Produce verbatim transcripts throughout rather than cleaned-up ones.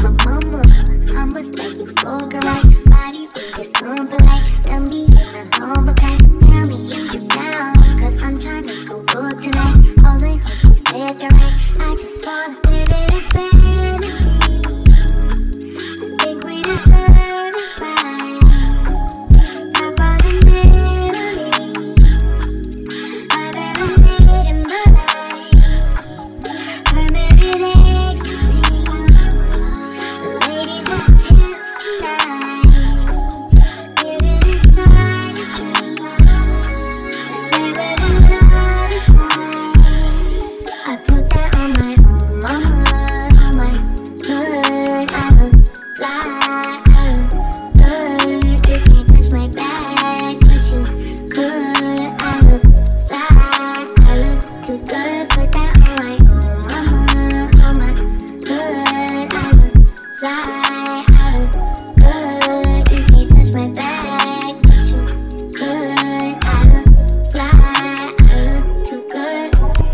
my mama. I'ma say you fucking right. Body big is unpolite. Tell me in the humble type. Tell me is you down? Cause I'm tryna go good tonight. All they hope you said you're right. I just wanna live in a fantasy. I think we deserve it right. Top of the memories I've ever made in my life. Permanent ecstasy. The ladies are pimps tonight. Living inside a dream. That's where the love is like. I put that on my own mama, on my hood. I look fly, I look good. You can't touch my bag, but you could. I look fly, I look too good. Put that on my own mama, on my hood. I look fly, I look good. You can't touch my bag, but you could. I look fly, I look too good.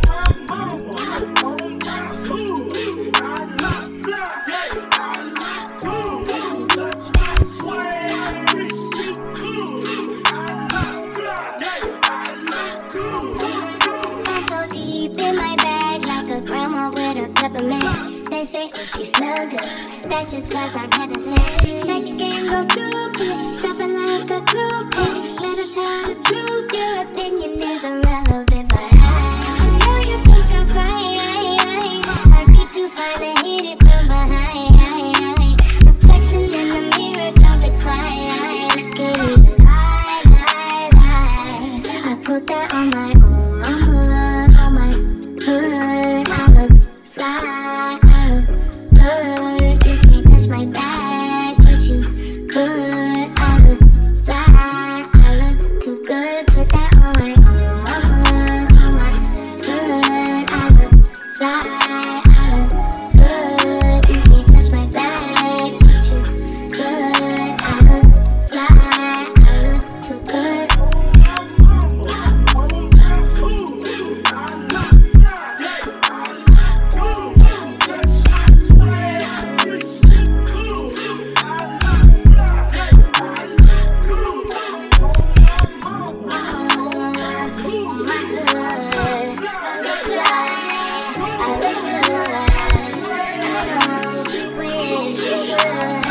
I'm so deep in my bag, like a grandma with a peppermint. They say, oh, she smell good. That's just cause I'm heaven sent. Sex game goes stupid, stuffing like a toothpick. Better tell the truth, your opinion is irrelevant. But I, I know you think I'm fine. I'd be too fine to hit it from behind. Reflection in the mirror, don't decline. I can't even lie, lie, lie. I put that on my own mama, on my hood. I look fly, I look good. You can't touch my bag, but you could. I look fly, I look too good. Put that on my own mama, on my hood. I look fly, I look good. You can't touch my bag, but you could. I look fly, I look too good. I look good. I know she wish she could.